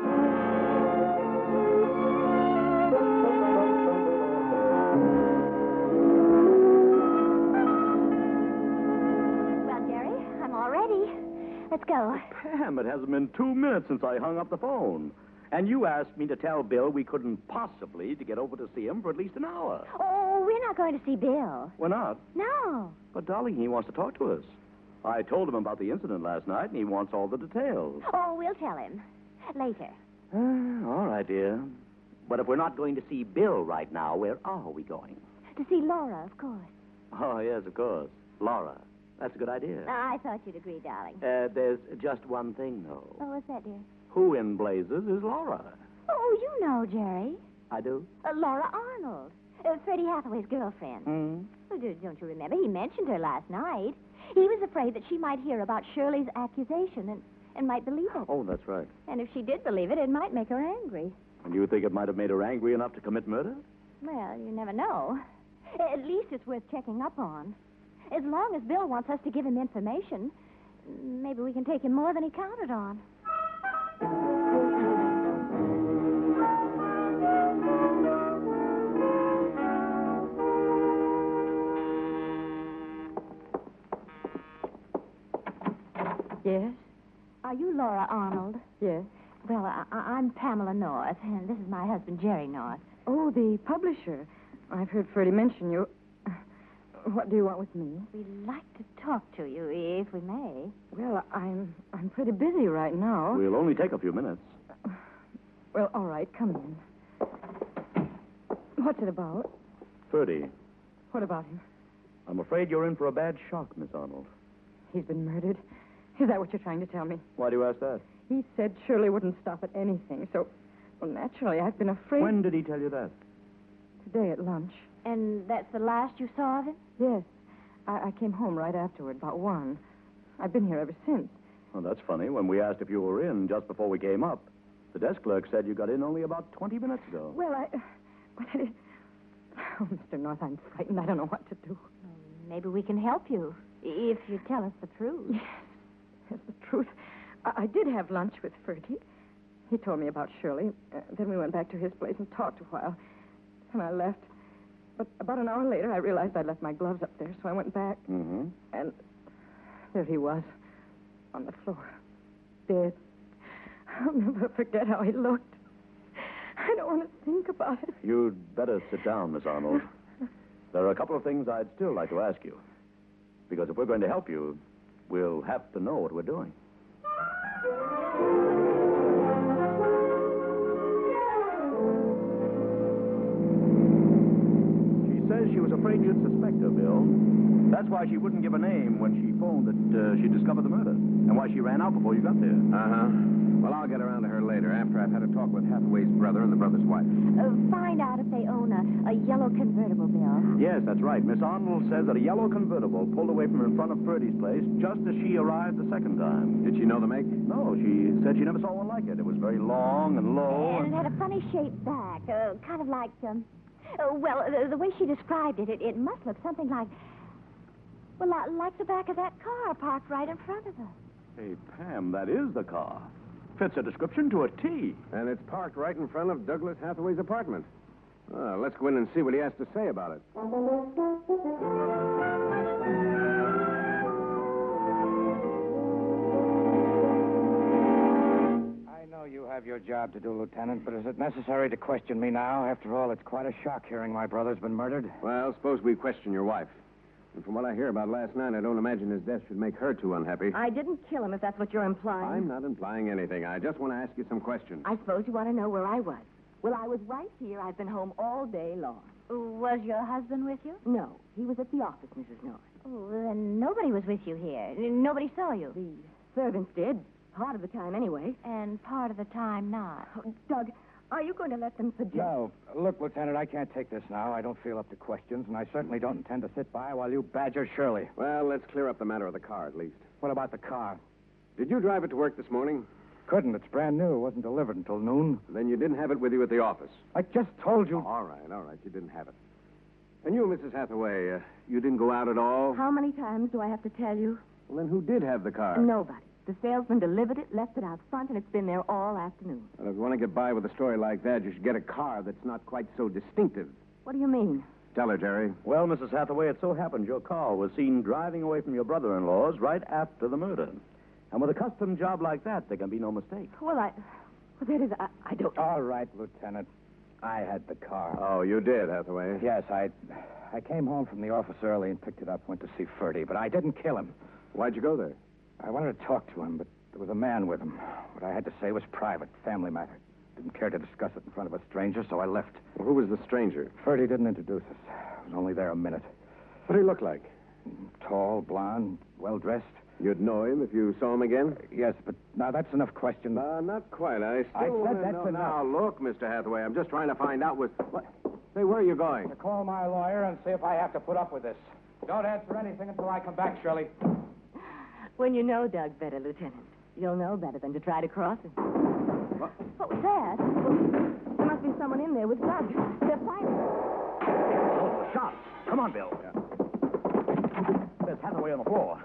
Well, Jerry, I'm all ready. Let's go. Pam, it hasn't been 2 minutes since I hung up the phone. And you asked me to tell Bill we couldn't possibly to get over to see him for at least an hour. Oh, we're not going to see Bill. We're not. No. But, darling, he wants to talk to us. I told him about the incident last night, and he wants all the details. Oh, we'll tell him. Later. All right, dear. But if we're not going to see Bill right now, where are we going? To see Laura, of course. Oh, yes, of course. Laura. That's a good idea. I thought you'd agree, darling. There's just one thing, though. Oh, what's that, dear? Who in blazes is Laura? Oh, you know, Jerry. I do? Laura Arnold. Freddie Hathaway's girlfriend. Hmm? Well, don't you remember? He mentioned her last night. He was afraid that she might hear about Shirley's accusation and might believe it. Oh, that's right. And if she did believe it, it might make her angry. And you think it might have made her angry enough to commit murder? Well, you never know. At least it's worth checking up on. As long as Bill wants us to give him information, maybe we can take him more than he counted on. Yes? Are you Laura Arnold? Yes. Well, I'm Pamela North, and this is my husband, Jerry North. Oh, the publisher. I've heard Ferdy mention you. What do you want with me? We'd like to talk to you, if we may. Well, I'm pretty busy right now. We'll only take a few minutes. Well, all right, come in. What's it about? Ferdy, What about him? I'm afraid you're in for a bad shock, Miss Arnold. He's been murdered. Is that what you're trying to tell me? Why do you ask that? He said Shirley wouldn't stop at anything, so, well, naturally, I've been afraid. When did he tell you that? Today at lunch. And that's the last you saw of him? Yes. I came home right afterward, about 1. I've been here ever since. Well, that's funny. When we asked if you were in just before we came up, the desk clerk said you got in only about 20 minutes ago. Well, Oh, Mr. North, I'm frightened. I don't know what to do. Maybe we can help you, if you tell us the truth. Yes, the truth. I did have lunch with Ferdy. He told me about Shirley. Then we went back to his place and talked a while. Then I left. But about an hour later, I realized I'd left my gloves up there, so I went back. Mm-hmm. And there he was, on the floor, dead. I'll never forget how he looked. I don't want to think about it. You'd better sit down, Miss Arnold. There are a couple of things I'd still like to ask you. Because if we're going to help you, we'll have to know what we're doing. She says she was afraid you'd suspect her, Bill. That's why she wouldn't give a name when she phoned that she discovered the murder. And why she ran out before you got there. Uh-huh. Well, I'll get around to her later, after I've had a talk with Hathaway's brother and the brother's wife. Find out if they own a yellow convertible, Bill. Yes, that's right. Miss Arnold says that a yellow convertible pulled away from in front of Ferdy's place just as she arrived the second time. Did she know the make? No, she said she never saw one like it. It was very long and low. And it had a funny shaped back, kind of like, the way she described it, it must look something like, well, like the back of that car parked right in front of her. Hey, Pam, that is the car. Fits a description to a T. And it's parked right in front of Douglas Hathaway's apartment. Let's go in and see what he has to say about it. I know you have your job to do, Lieutenant, but is it necessary to question me now? After all, it's quite a shock hearing my brother's been murdered. Well, suppose we question your wife. And from what I hear about last night, I don't imagine his death should make her too unhappy. I didn't kill him, if that's what you're implying. I'm not implying anything. I just want to ask you some questions. I suppose you want to know where I was. Well, I was right here. I've been home all day long. Was your husband with you? No, he was at the office, Mrs. North. Oh, then nobody was with you here. Nobody saw you. The servants did, part of the time anyway. And part of the time not. Oh, Doug, are you going to let them suggest? No. Look, Lieutenant, I can't take this now. I don't feel up to questions, and I certainly don't intend to sit by while you badger Shirley. Well, let's clear up the matter of the car, at least. What about the car? Did you drive it to work this morning? Couldn't. It's brand new. It wasn't delivered until noon. Then you didn't have it with you at the office. I just told you. All right. You didn't have it. And you, Mrs. Hathaway, you didn't go out at all? How many times do I have to tell you? Well, then who did have the car? Nobody. The salesman delivered it, left it out front, and it's been there all afternoon. Well, if you want to get by with a story like that, you should get a car that's not quite so distinctive. What do you mean? Tell her, Jerry. Well, Mrs. Hathaway, it so happened your car was seen driving away from your brother-in-law's right after the murder. And with a custom job like that, there can be no mistake. Well, that is, I don't... All right, Lieutenant. I had the car. Oh, you did, Hathaway? Yes, I came home from the office early and picked it up, went to see Ferdy, but I didn't kill him. Why'd you go there? I wanted to talk to him, but there was a man with him. What I had to say was private, family matter. Didn't care to discuss it in front of a stranger, so I left. Well, who was the stranger? Ferdy didn't introduce us. I was only there a minute. What did he look like? Tall, blonde, well-dressed. You'd know him if you saw him again? Yes, but now that's enough question. Not quite. I said wanna that's know. enough. Now, look, Mr. Hathaway, I'm just trying to find out what... Say, where are you going? To call my lawyer and see if I have to put up with this. Don't answer anything until I come back, Shirley. When you know Doug better, Lieutenant, you'll know better than to try to cross him. What was that? Well, there must be someone in there with Doug. They're fighting. Oh, shot. Come on, Bill. Yeah. There's Hathaway on the floor.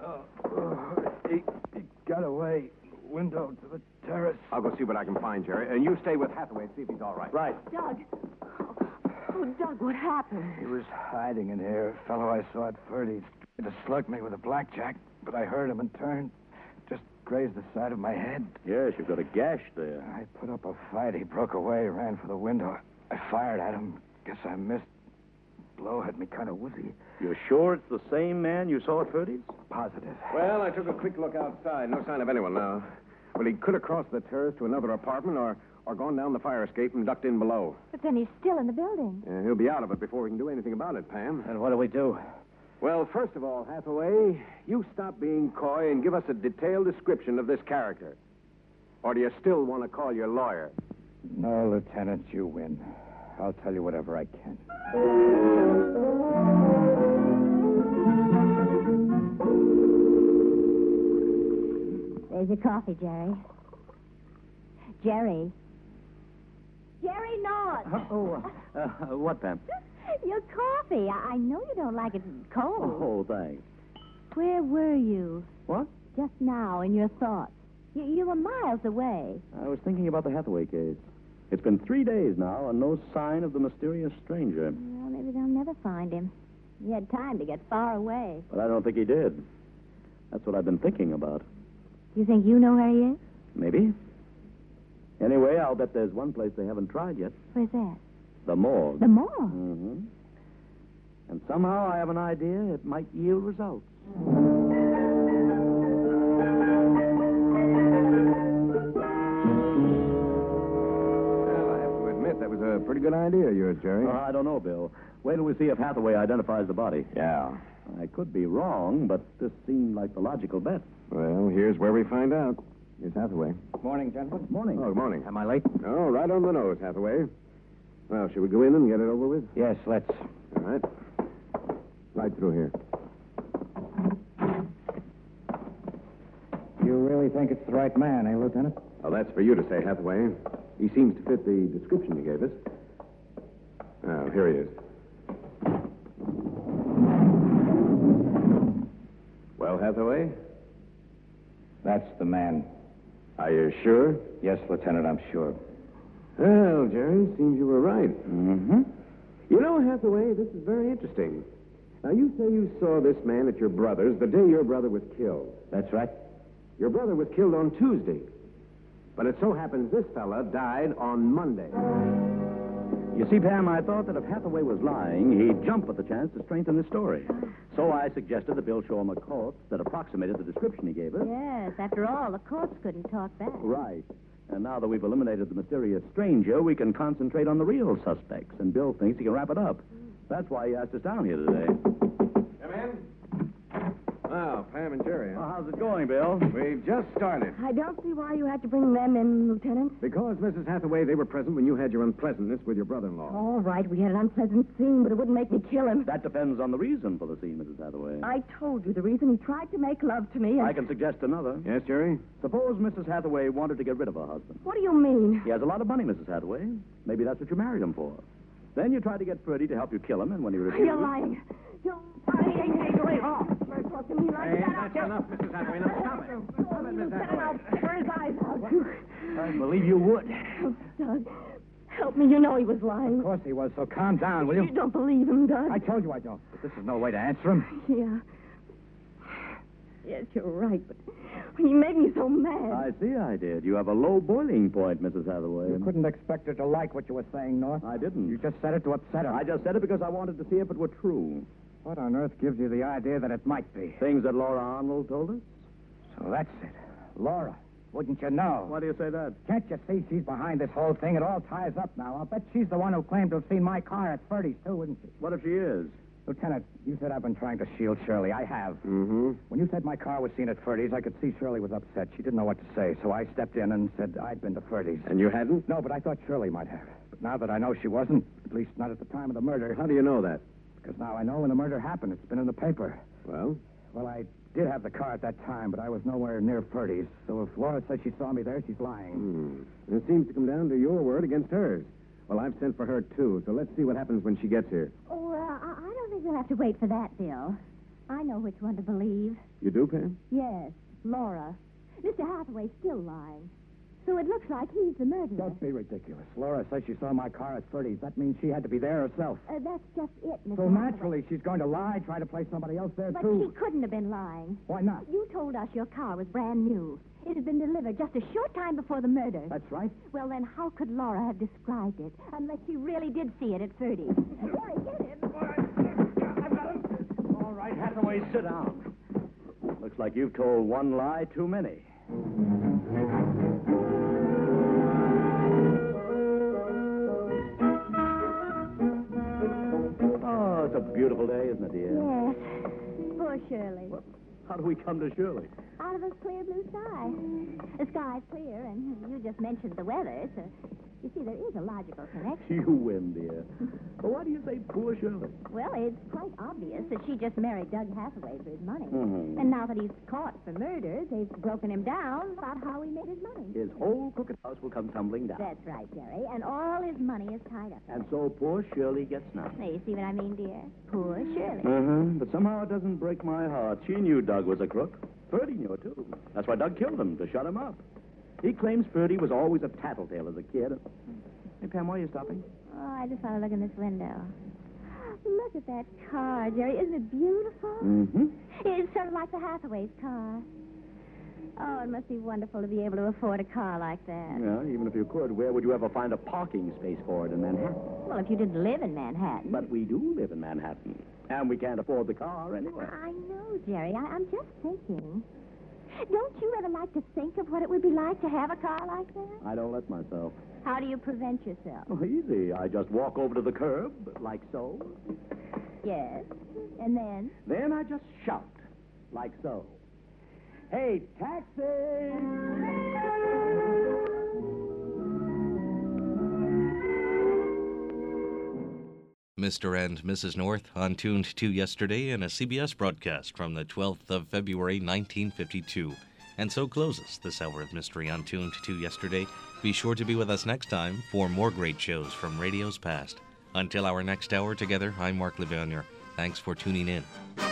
He got away. Window to the terrace. I'll go see what I can find, Jerry. And you stay with Hathaway and see if he's all right. Right. Doug. Oh, Doug, what happened? He was hiding in here. Fellow I saw at Ferdy's tried to slug me with a blackjack, but I heard him and turned. Just grazed the side of my head. Yes, you've got a gash there. I put up a fight. He broke away, ran for the window. I fired at him. Guess I missed. Blow had me kind of woozy. You're sure it's the same man you saw at Ferdy's? Positive. Well, I took a quick look outside. No sign of anyone now. Well, he could have crossed the terrace to another apartment or gone down the fire escape and ducked in below. But then he's still in the building. He'll be out of it before we can do anything about it, Pam. And what do we do? Well, first of all, Hathaway, you stop being coy and give us a detailed description of this character. Or do you still want to call your lawyer? No, Lieutenant, you win. I'll tell you whatever I can. There's your coffee, Jerry. Jerry. Jerry North. What, Pam? Your coffee. I know you don't like it cold. Oh, thanks. Where were you? What? Just now, in your thoughts. You were miles away. I was thinking about the Hathaway case. It's been 3 days now, and no sign of the mysterious stranger. Well, maybe they'll never find him. He had time to get far away. But I don't think he did. That's what I've been thinking about. Do you think you know where he is? Maybe. Anyway, I'll bet there's one place they haven't tried yet. Where's that? The morgue. The morgue? Mm-hmm. And somehow I have an idea it might yield results. That was a pretty good idea of yours, Jerry. I don't know, Bill. Wait till we see if Hathaway identifies the body. Yeah. I could be wrong, but this seemed like the logical bet. Well, here's where we find out. Here's Hathaway. Morning, gentlemen. Morning. Oh, good morning. Am I late? Oh, right on the nose, Hathaway. Well, should we go in and get it over with? Yes, let's. All right. Right through here. You really think it's the right man, eh, Lieutenant? Well, that's for you to say, Hathaway. He seems to fit the description you gave us. Oh, here he is. Well, Hathaway? That's the man. Are you sure? Yes, Lieutenant, I'm sure. Well, Jerry, seems you were right. Mm-hmm. You know, Hathaway, this is very interesting. Now, you say you saw this man at your brother's the day your brother was killed. That's right. Your brother was killed on Tuesday. But it so happens this fella died on Monday. You see, Pam, I thought that if Hathaway was lying, he'd jump at the chance to strengthen his story. So I suggested that Bill show him a corpse that approximated the description he gave us. Yes, after all, the corpse couldn't talk back. Right. And now that we've eliminated the mysterious stranger, we can concentrate on the real suspects. And Bill thinks he can wrap it up. That's why he asked us down here today. Come in. Well, Pam and Jerry. Well, how's it going, Bill? We've just started. I don't see why you had to bring them in, Lieutenant. Because, Mrs. Hathaway, they were present when you had your unpleasantness with your brother-in-law. All right, we had an unpleasant scene, but it wouldn't make me kill him. That depends on the reason for the scene, Mrs. Hathaway. I told you the reason. He tried to make love to me. And... I can suggest another. Yes, Jerry? Suppose Mrs. Hathaway wanted to get rid of her husband. What do you mean? He has a lot of money, Mrs. Hathaway. Maybe that's what you married him for. Then you tried to get Ferdy to help you kill him, and when he refused... You're lying. You're lying. Hey, wait. Oh, don't talk to me like that. That's enough, Mrs. Hathaway. Now, stop it. Stop it, Mrs. Hathaway. I'll tear his eyes out. I believe you would. Oh, Doug, help me. You know he was lying. Of course he was, so calm down, will you? You don't believe him, Doug. I told you I don't. But this is no way to answer him. Yeah. Yes, you're right, but he made me so mad. I see I did. You have a low boiling point, Mrs. Hathaway. You couldn't expect her to like what you were saying, North. I didn't. You just said it to upset her. I just said it because I wanted to see if it were true. What on earth gives you the idea that it might be? Things that Laura Arnold told us? So that's it. Laura. Wouldn't you know? Why do you say that? Can't you see she's behind this whole thing? It all ties up now. I'll bet she's the one who claimed to have seen my car at Ferdy's, too, wouldn't she? What if she is? Lieutenant, you said I've been trying to shield Shirley. I have. Mm-hmm. When you said my car was seen at Ferdy's, I could see Shirley was upset. She didn't know what to say, so I stepped in and said I'd been to Ferdy's. And you hadn't? No, but I thought Shirley might have. But now that I know she wasn't, at least not at the time of the murder. How do you know that? Because now I know when the murder happened. It's been in the paper. Well? Well, I did have the car at that time, but I was nowhere near Ferdy's. So if Laura says she saw me there, she's lying. It seems to come down to your word against hers. Well, I've sent for her, too, so let's see what happens when she gets here. Oh, I don't think we'll have to wait for that, Bill. I know which one to believe. You do, Pam? Yes, Laura. Mr. Hathaway's still lying. So it looks like he's the murderer. Don't be ridiculous. Laura says she saw my car at 30's. That means she had to be there herself. That's just it, Miss So Hathaway. naturally, she's going to lie, try to place somebody else there, But too. she couldn't have been lying. Why not? You told us your car was brand new. It had been delivered just a short time before the murder. That's right. Well, then how could Laura have described it? Unless she really did see it at 30. Harry, get him. All right, Hathaway, sit down. Looks like you've told one lie too many. Oh, it's a beautiful day, isn't it, dear? Yes. Poor Shirley. How do we come to Shirley? Out of a clear blue sky. The sky's clear, and you just mentioned the weather, so you see, there is a logical connection. You win, dear. But why do you say poor Shirley? Well, it's quite obvious that she just married Doug Hathaway for his money. Mhm. And now that he's caught for murder, they've broken him down about how he made his money. His whole crooked house will come tumbling down. That's right, Jerry. And all his money is tied up. And so poor Shirley gets nothing. Now, you see what I mean, dear? Poor Shirley. But somehow it doesn't break my heart. She knew Doug was a crook. Ferdy knew it, too. That's why Doug killed him, to shut him up. He claims Ferdy was always a tattletale as a kid. Hey, Pam, why are you stopping? Oh, I just want to look in this window. Look at that car, Jerry. Isn't it beautiful? Mm-hmm. It's sort of like the Hathaway's car. Oh, it must be wonderful to be able to afford a car like that. Yeah, even if you could, where would you ever find a parking space for it in Manhattan? Well, if you didn't live in Manhattan. But we do live in Manhattan. And we can't afford the car anyway. I know, Jerry. I'm just thinking. Don't you ever like to think of what it would be like to have a car like that? I don't let myself. How do you prevent yourself? Oh, easy. I just walk over to the curb, like so. Yes. And then? Then I just shout, like so. Hey, taxi! Mr. and Mrs. North on Tuned to Yesterday in a CBS broadcast from the 12th of February, 1952. And so closes this hour of Mystery on Tuned to Yesterday. Be sure to be with us next time for more great shows from radio's past. Until our next hour together, I'm Mark Levanier. Thanks for tuning in.